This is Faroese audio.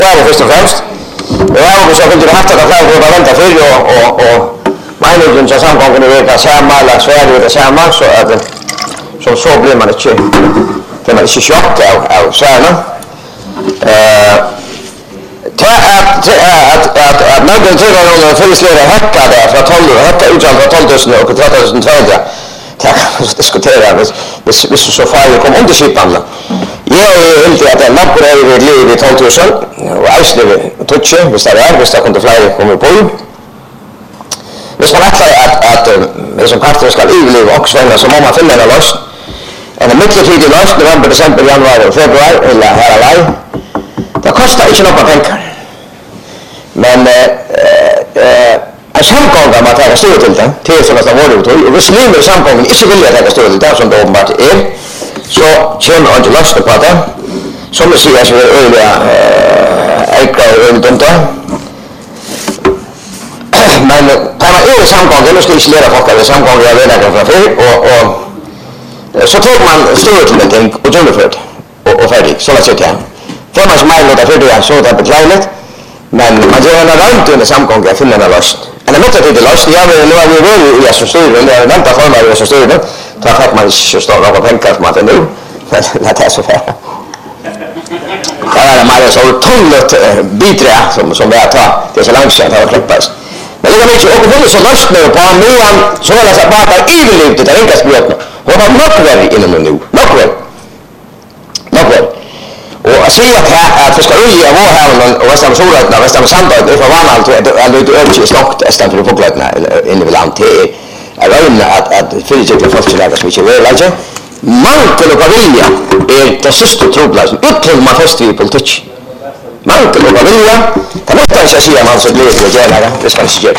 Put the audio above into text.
det först och främst. Jag har också inte haft att klara på att vänta för och meningen som samgången i veckan samma eller Sverige det samma så att så blir man inte för man är inte chock av Sverige. Att någon tror att någon föreslår hacka där för 12 hacka utsatt för 12 000 och 13 200. Det kan diskutera hvis så farligt kommer under skipan. Jag är helt att en lapp är i liv i 12 000 och ärsle touch hvis det kunde flyga kommer på. Hvis man att det som krafter ska överleva också så må man finna en lösning. En midlertidig løsning november, december, januar og februar eller her alene. Det koster ikke noe penger. Men en samgång man tar stor til det, til som det har vært utøy, og hvis livet i samgången ikke vil ta stor til det, som det åpenbart så kommer han til løsning på det. Som vi sier, så er det øyelig eikere og øyelig dumt det. Men tar man i samgången, nå skal jeg isolere folk av samgången jeg vet ikke fra før, og så tar man stor til det ting og gjennomført og ferdig, så la sitt igjen. Får man som meg låta ferdig igjen, så er det beklagelig. Men man gjør en varmt under samgången jeg finner en løsning. En midlertidig løsning, nå har vi vært i styret, det er ventet for meg i styret, da fikk man ikke stå noe penger som man finner nå. Men det er så ferdig. Det er mer så tungt bitre som vi har tatt, det er så langt siden det har klippet. Men det er ikke, og hun er så løsning på noen, så er det seg bare iverlivet til enkeltspråkene. Hun har nok vært innom nå, nok vært. Og jeg sier at fiskeriet av Vårhavnen og Vestham Solrøytene og Vestham Sandøytene er for vanlig at det er ikke stokt esten for folkløytene inne ved land. Det er øynene at fyrirtjekkelig folkelager som ikke vil ikke. Mangel og vilja er det siste trobladsen, uttrykker man fest i politikk. Mangel og vilja, det er ikke å si at man så blir til å gjøre det skal ikke gjøre.